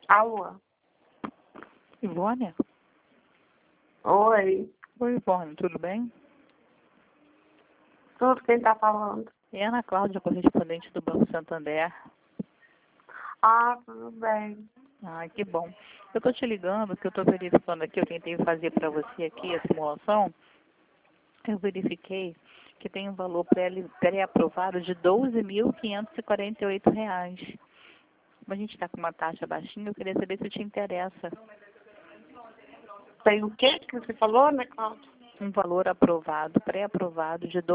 Alô? Ivone? Oi. Oi, Ivone, tudo bem? Tudo, quem tá falando? É Ana Cláudia, correspondente do Banco Santander. Ah, tudo bem. Ah, que bom. Eu tô te ligando, que eu tô verificando aqui, eu tentei fazer para você aqui a simulação. Eu verifiquei que tem um valor pré-aprovado de R$ 12.548. Como a gente está com uma taxa baixinha, eu queria saber se te interessa. Tem o quê que você falou, né, Cláudia? Um valor aprovado, pré-aprovado de R$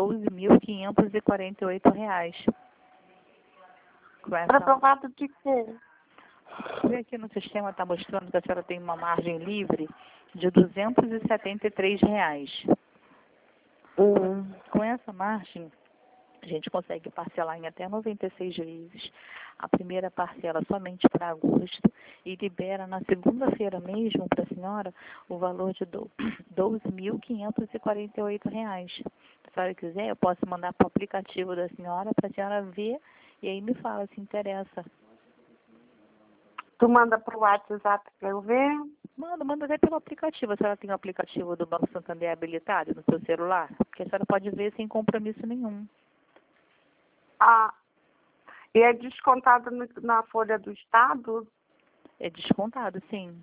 12.548. Com essa, Aprovado de quê? aqui no sistema está mostrando que a senhora tem uma margem livre de R$ 273. Com essa margem, a gente consegue parcelar em até 96 vezes. A primeira parcela somente para agosto e libera na segunda-feira mesmo para a senhora o valor de R$ 12.548. Se a senhora quiser, eu posso mandar para o aplicativo da senhora para a senhora ver e aí me fala se interessa. Tu manda pro WhatsApp pra eu ver? Manda até pelo aplicativo. A senhora tem o aplicativo do Banco Santander habilitado no seu celular? Porque a senhora pode ver sem compromisso nenhum. Ah, e é descontado na folha do Estado? É descontado, sim.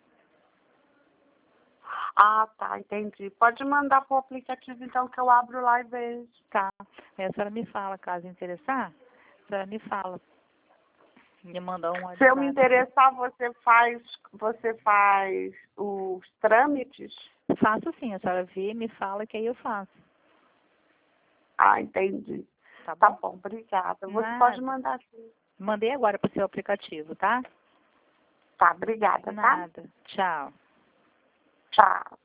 Ah, tá, entendi. Pode mandar pro aplicativo, então, que eu abro lá e vejo. Tá. Aí a senhora me fala, caso interessar, a senhora me fala. Me manda um Se eu me WhatsApp. interessar, você faz os trâmites? Faço sim, a senhora vê, me fala que aí eu faço. Ah, entendi. Tá Tá bom? bom, obrigada. Você Nada. pode mandar sim. Mandei agora pro seu aplicativo, tá? Tá, obrigada, tá? Nada. Tchau. Tchau.